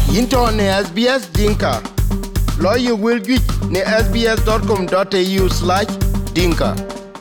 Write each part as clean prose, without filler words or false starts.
Into ne SBS Dinka. Lawyer will get ne sbs.com.au/dinka.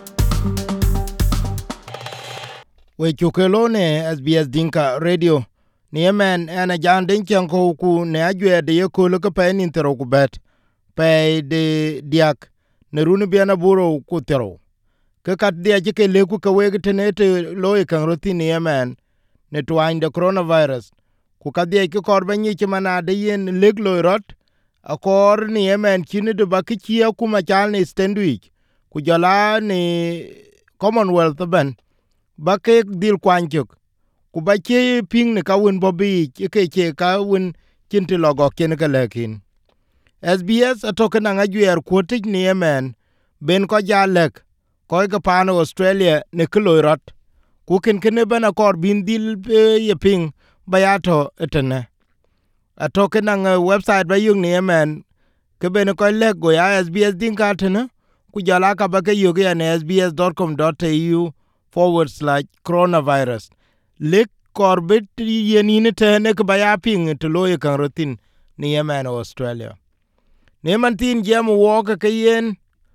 We chukelo ne SBS Dinka Radio. Ni yemen ana janden chanko ku ne ajwe de yekolo ka pen intero ku bet. Pe de diak ne runu biana buro ku tero. Ke kat dia jike leku ka wege tenete loye kan roti ni yemen ne twine the coronavirus. Ku kadie ki korba nyi chimana de yen leg loyrot akor ni yemen chini de bakichia kuma chalni Stenduich ku jala ni Commonwealth ban bake dil kwanchuk ku bache ping ne kawun bobi ke kawun chinti logo ken ka lekin SBS atoken angajwer kuotik ni yemen ben ko jalek ko ka pano Australia ne kloirot ku ken bana kor bin dil ye ping bayato etene atoken ang website ba yung ni yemen ke ben ko lek go ya SBS Dinka tene ku jala ka ba ke yoge ya sbs.com.au/coronavirus lek korbet yenine tene ke baya ping to loye kan rotin ni yemen Australia ne man tin jam wo ke yen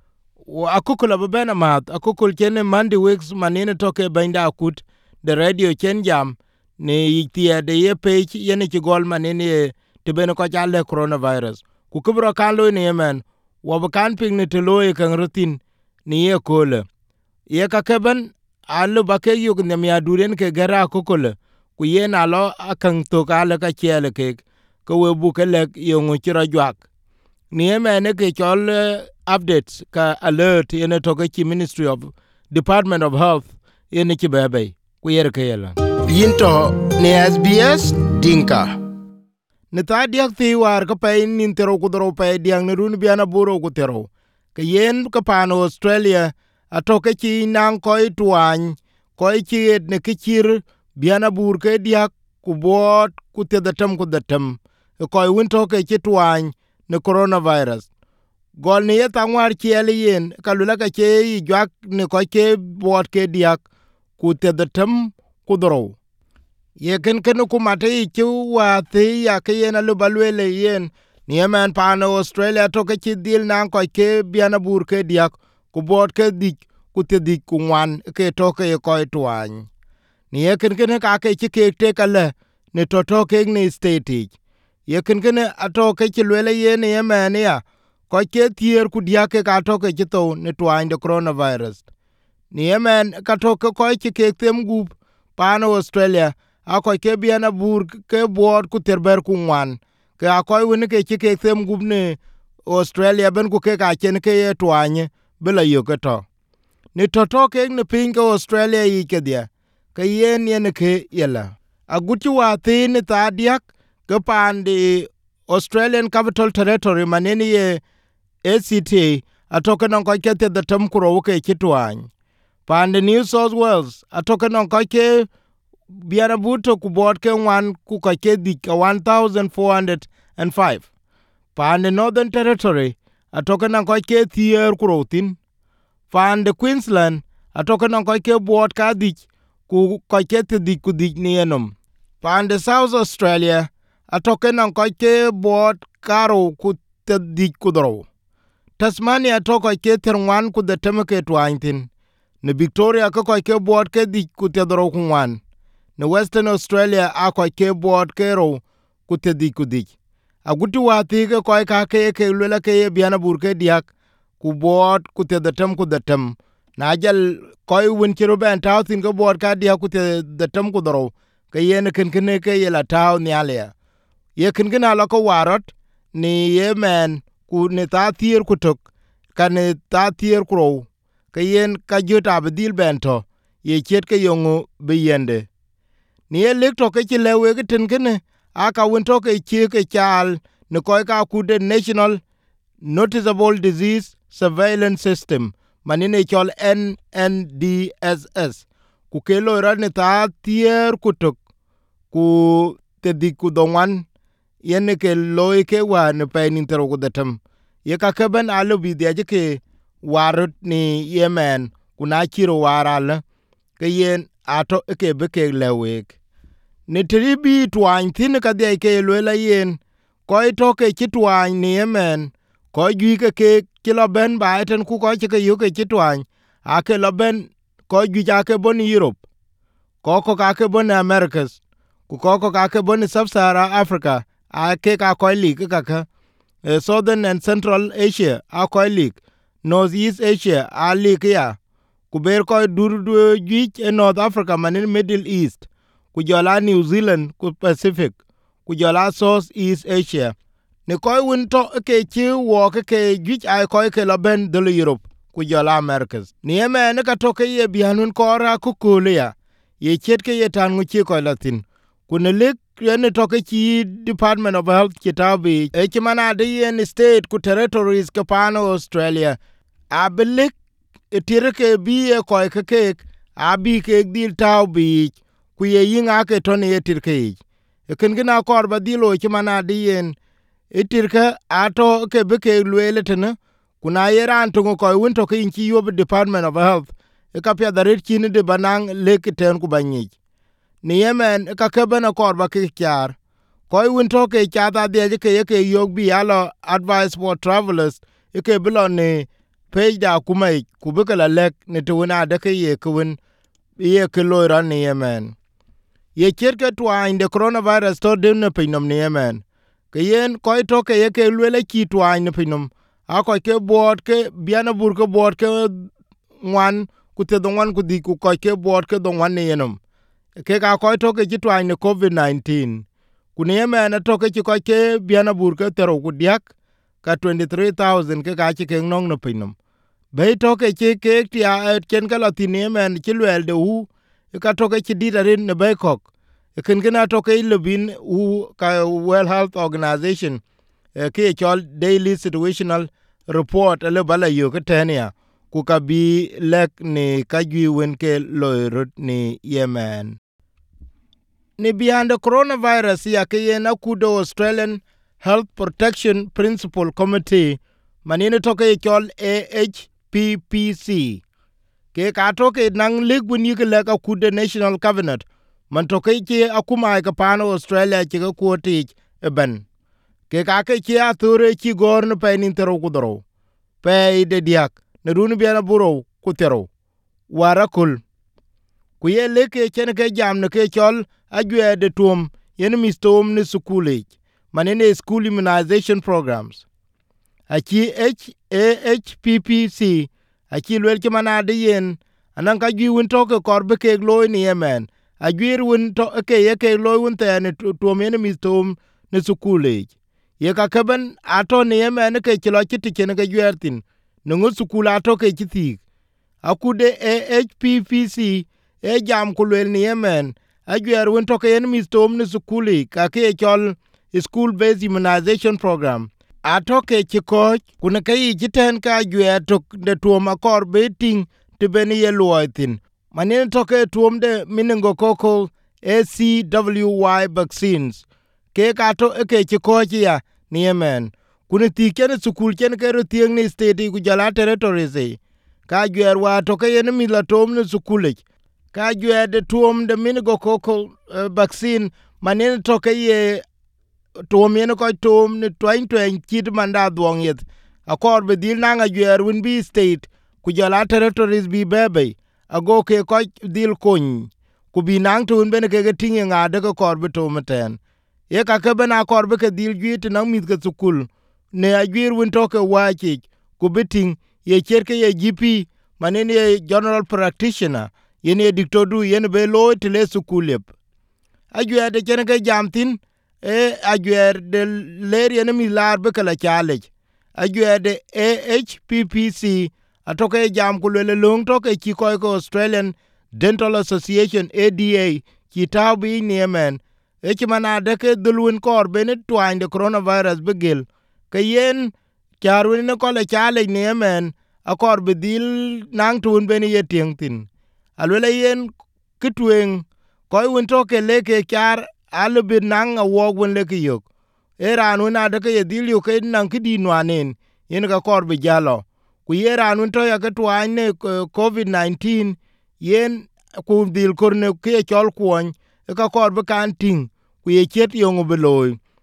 akukula bena mat akukul chene Monday weeks manene toke bainda akut the radio chen jam ne yitia de ye page yene ci gol manene te bene ko jale coronavirus ku kubro kan lo ne yemen wo kan ping ne te loye kan rutin ni ye kole ye ka keben alu bake yug ne mi aduren ke gara akukul ku yena lo akan to kala ka chele ke ko we bu ke le yongu ci rajwak ni yemen ke chol updates ka alert yene to ke Ministry of Department of Health yene ci bebe ku yer ke yela Into ne SBS Dinka. Ne ta diak thi war ka pay nin tero ku dro pay diang ne run biana buro ku tero. Ke yen ka pano Australia atoke chi nang koi tuany koi chi ne kichir biana bur ke diak ku bot ku te datam ku datam. Koi win toke chi tuany ne coronavirus. Gol ne yetangwar chi ele yen kalula ka che yi jak ne koi ke bot ke diak ku te datam ku dro. Ye ken ku mate chu wa the ya ke yen alu balwele yen ni yemen pano Australia to ke chi dil nan ko ke biana bur ke diak ku bot ke dik ku te dik ku wan ke to ke ko twan ni ye ken ka ke chi ke te kale ne to ke ni state ye ken ato ke chi lwele yen yemen ya ko ke tier ku diak ke ka to ke to ne twan de coronavirus ni yemen ka to ko chi ke tem gu pano Australia akoy ke biana bur ke bor ku terber ku wan ke akoy woni ke ke them gubne Australia ben ku ke ka chen ke twanye bela yo ke to ni to ke ne pin ke Australia yi ke dia ke yen yen ke yela aguti wa tin ta diak ke pandi Australian Capital Territory maneni ye ACT atoke non ko ke te the tam kuro ke kitwany pandi New South Wales atoke non ko ke biana buto ku bot ke wan ku ka ke dik 1405 pan the Northern Territory atoke nan ko ke tier ku rotin pan the Queensland atoke nan ko ke bot ka dik ku ka ke te dik ku dik ni enom pan the South Australia atoke nan ko ke bot karo ku te dik ku dro Tasmania atoke ke terwan ku de temeke twantin ne Victoria ko ke bot ke dik ku te dro ku wan ne Western Australia ako ke bot kero ku dik aguti wa ti ke ko ka ke lula ke biana bur ke diak ku bot ku te datam na jal ko win chiro ben taw tin ke bot ka diak ku te datam ku dro ke yen ke yela taw nyalia ye ala ko warot ni yemen ku ne ta tier ku tok kan ta tier ku ke yen ka jota abdil bento ye chet ke yongu be yende ni electro ke lewe ke ten aka win to ke chal ne ko ka ku the National Noticeable Disease Surveillance System manine chol NNDSS ku ke lo ra ne ta tier ku tok ku te di ku donwan yen ke lo ke wa ne pe ni tero ku datam ye ka ke ben alo bi de ke warut ni yemen ku na chiro waral ke yen ato ke be ke lewe ne tribi twan tin ka de ke lwela yen koi toke chitwany ni Yemen koi gwi ke kilo ben baeten ku koi chike yuke chitwany ake lo ben koi gwi ake boni Europe koko kake boni Americas ku koko kake boni Sub-Sahara Africa ake ka koi lik kaka Southern and Central Asia a koi lik North East Asia a lik ya ku ber koi dur gwi North Africa manin Middle East ku jola New Zealand ku Pacific ku jola South East Asia ni koy win to ke chi wo ke gich ay koy ke laben de Europe ku jola Americas ni Yemen ka to ke ye bianun kora ku kulia ye chet ke ye tan ngu chi koy latin ku ne lik ne to ke chi Department of Health kitabi e chi mana de yen state ku territories ke pano Australia abilik tire ke bi e koy ke abi ke dil taw bi ku ye yinga ke to ne tir ke ken gina kor ba dilo chi mana de yen itirka ato ke beke luele tene kuna yeran tungo koy winto ke inchi yob Department of Health ka pya darit chini de banang leke ten ku banyi ni Yemen ka ke bana korba ke kyar koy winto ke chada de ke yog bi alo advice for travelers ke bilo ne page da kuma ku beke la lek ne tuna de ke ye kwin ye ke loira ni Yemen ye cherke twa inde coronavirus to dem ne pinom ni Yemen ke yen koy to ke ye ke lwele chi twany ne pinum a koy ke bot ke biana bur ke bot ke ngwan ku te dongwan ku di ku koy ke bot ke dongwan ne yenum ke ka koy to ke chi twany ne COVID-19 ku ne Yemen to ke chi koy ke biana bur ke tero ku diak ka 23,000 ke ka chi ke nong ne pinum be to ke ke tia ken ka latin Yemen chi lwel de hu ka to ke chi didarin ne be kok ken gina to ke lubin u ka World Health Organization ke chol daily situational report le bala yo ke tenia ku ka bi lek ni ka gi wen ke loirut ni Yemen ni behind the coronavirus ya ke na kudo Australian Health Protection Principal Committee manine to ke chol AHPPC ke ka to ke nang lig bun yi ke le ka kudo National Cabinet man to ke akuma ka pano Australia ke ko ti ben ke ka ke atore ki gor ne pe nin tero kudro pe de diak ne run bi na buro ku tero wara kul ku ye le ke chen ke jam ne ke chol agwe de tum yen mistom ne skule manene school immunization programs aki AHPPC aki lwel ke manade yen anan ka gi won to ke korbe ke loy ni Yemen agwir won to ke ye ke loy won te ne tum yen mistom ne skule ye ka keben ato ni Yemen ke chilo chiti chen ke gwertin nungu sukula ato ke chiti akude AHPPC e jam kulwel ni Yemen agwer won to ke en mistom ni sukuli ka ke chol school based immunization program ato ke chiko kuna ke jiten ka gwer to de tuo makor beting to beni ye luoitin manin to ke tuom de meningococcal ACWY vaccines ke kato ke chiko ya ni Yemen kuni ti ken sukul ken ke rotieng ni state ku jala territories ka gwer wa to ke yen mi la tom ni sukul ka gwer de tuom de meningococcal vaccine manin to ke ye tuom yen ko tuom ni twain kit manda duong yet akor be dil na gwer win bi state ku jala territories bi bebe ago ke ko dil kun ku bi nang tun bene ke tinge ngade ko kor be to meten ye ka ke bena kor be ke dil git na mit ke sukul ne agwir win to ke wachi ku biting ye cherke ye GP manen ye general practitioner yen ye diktodu yen be lo tele sukulep agwer de chen ke jamtin agwer de ler yen mi lar be kala chale agwer de AHPPC atoke jam ku le long to ke ki ko Australian Dental Association ADA ki tabi ni Yemen mana de ke dulwin kor bene twine de coronavirus begil ke yen charwin ne ko le chale ni Yemen akor bedil nang tun bene ye tingtin alwele yen kitwen koy win to ke le ke char albi nang a wogun le ke yok eran wina de ke dil yo ke nang kidi nwanen yen ka kor be jalo ku yeran win to ya ke twine ne COVID-19 yen ku dil korne ke chol kwon ka kor be kan ting ku ye chet yong beloy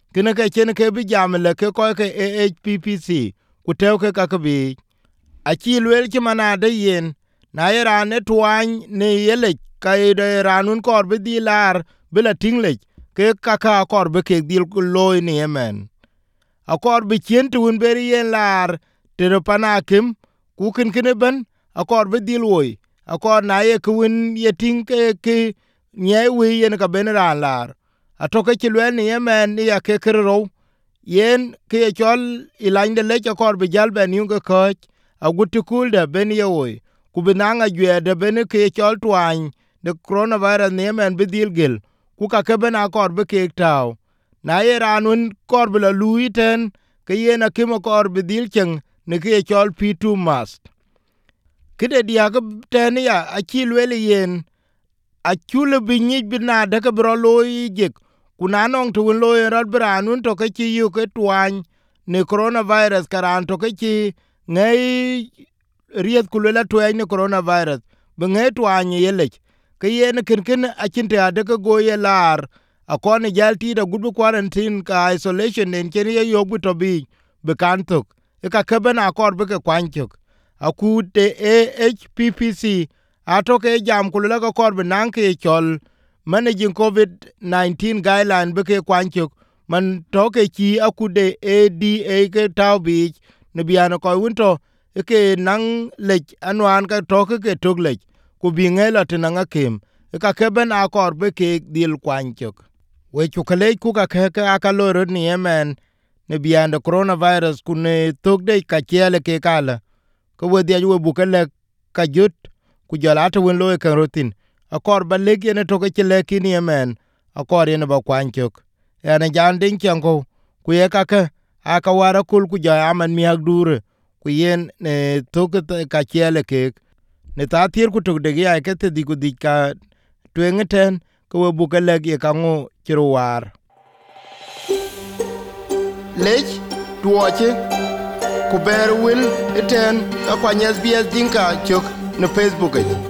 kene ke chen ke bi jam le ke ko ke AHPPC ku tew ke ka bi a chi lwel chi manade yen na era ne twany ne yele ka de ranun kor bi di lar bila tingle ke kaka kor bi ke dil ku loy ni yemen a kor bi chen tun beri yen lar tere panakim ku kin kene ben a kor bi dil woy a kor na ye kun ye ting ke nye wi yen ka ben ran lar a to ke chi lwel ni yemen ni ya ke kro yen ke chol ilande le kor bi jal ben yu ke ko a guti kulda ben ye woy ku binanga gwe de ben ke chol twany de coronavirus ni yemen bi dil gel ku ka ke ben a kor bi ke taw na ye ranun kor bi la lui ten ke yen a kimo kor bi dil cheng ne ke chol P2 mast kide dia ke ten ya a chi lwel yen a chule bi nyi bi na de ke bro loy jek kuna nong tu loy rod branun to ke chi yu ke twany ne coronavirus karan to ke chi ngai riet kulela twany ne coronavirus bi ngai twany yelech ke yen ken a chinte ade ke go ye lar a kone jalti da gudu quarantine ka isolation en chen ye yobu to bi kantok e ka keben a kor bi ke kwanchok a ku de AHPPC ato ke jam kulela ka kor bi nan ke chol managing COVID-19 guideline bi ke kwanchok man to ke chi akude ADA ke tawbi ne biano ko winto ke nang lech anwan ka to ke toglech ku bi ngela tinanga kem ka keben a kor bi ke dil kwanchok we chukale ku ka ke ka loro ni yemen ne biando coronavirus ku ne togde ka chele ke kala ko we dia we bukale ka jut ku jala to wen lo ke rotin akor ba lege ne to ke chele kini yemen akor ne ba kwanchok ene jan din chango ku ye ka ke aka wara kul ku ja aman mi agdure ku yen ne to ka chele ke ne ta tir ku to de ya ke te di ku di ka twengeten ko we bukale ye ka ngo war lech tuoche ku ber wil eten ka kwanyes bias dinka chok na Facebook